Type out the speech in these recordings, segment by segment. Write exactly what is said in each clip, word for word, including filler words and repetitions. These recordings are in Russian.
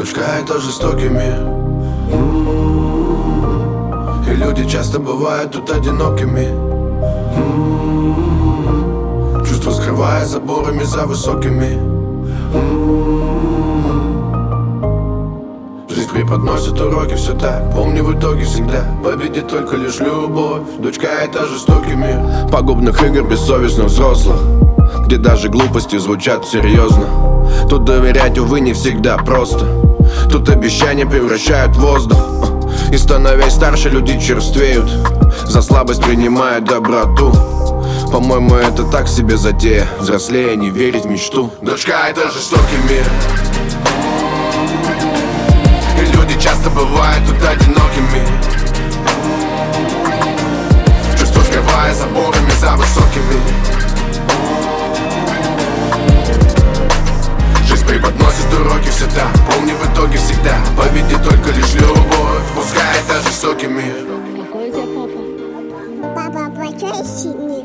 Пускай это жестокий мир, и люди часто бывают тут одинокими. Чувства скрывая заборами за высокими. Жизнь преподносит уроки все так. Помни, в итоге всегда победит только лишь любовь. Дочка, это жестокий мир пагубных игр бессовестных взрослых, где даже глупости звучат серьезно. Тут доверять, увы, не всегда просто. Тут обещания превращают в воздух. И становясь старше, люди черствеют, за слабость принимают доброту. По-моему, это так себе затея, взрослее не верить в мечту. Дочка, это жестокий мир, и люди часто бывают тут одинокими. Чувства скрывая заборами за высокими. Жизнь преподносит уроки все так. Помни, в итоге всегда победит только лишь любовь. Пускай это жестокий мир. Какой у тебя папа? Папа большой и сильный.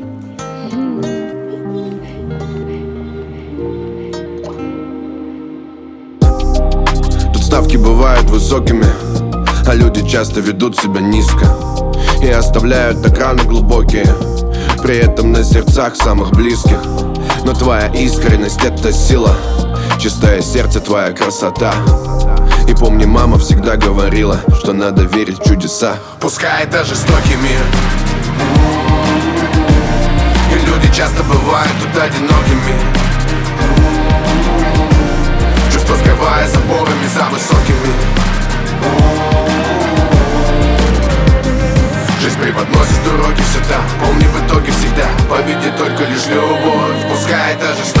Тут ставки бывают высокими, а люди часто ведут себя низко и оставляют так раны глубокие, при этом на сердцах самых близких. Но твоя искренность — это сила, чистое сердце — твоя красота. И помни, мама всегда говорила, что надо верить в чудеса. Пускай это жестокий мир, и люди часто бывают тут одинокими. Чувства скрывая заборами за высокими. Жизнь преподносит уроки все так. Помни, в итоге всегда победит только лишь любовь. Пускай это жестокий